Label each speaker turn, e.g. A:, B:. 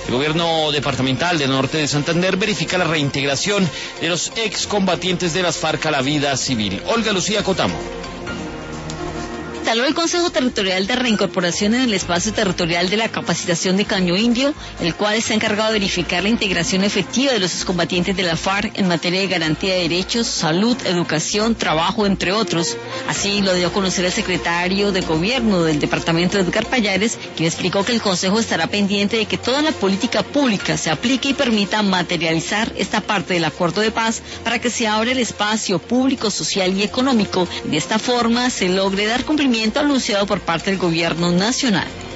A: El gobierno departamental del norte de Santander verifica la reintegración de los excombatientes de las FARC a la vida civil. Olga Lucía Cotamo.
B: Instaló el Consejo Territorial de Reincorporación en el espacio territorial de la capacitación de Caño Indio, el cual está encargado de verificar la integración efectiva de los excombatientes de la FARC en materia de garantía de derechos, salud, educación, trabajo, entre otros. Así lo dio a conocer el secretario de Gobierno del departamento, Edgar Payares, quien explicó que el Consejo estará pendiente de que toda la política pública se aplique y permita materializar esta parte del acuerdo de paz para que se abra el espacio público, social y económico. De esta forma se logre dar cumplimiento anunciado por parte del gobierno nacional.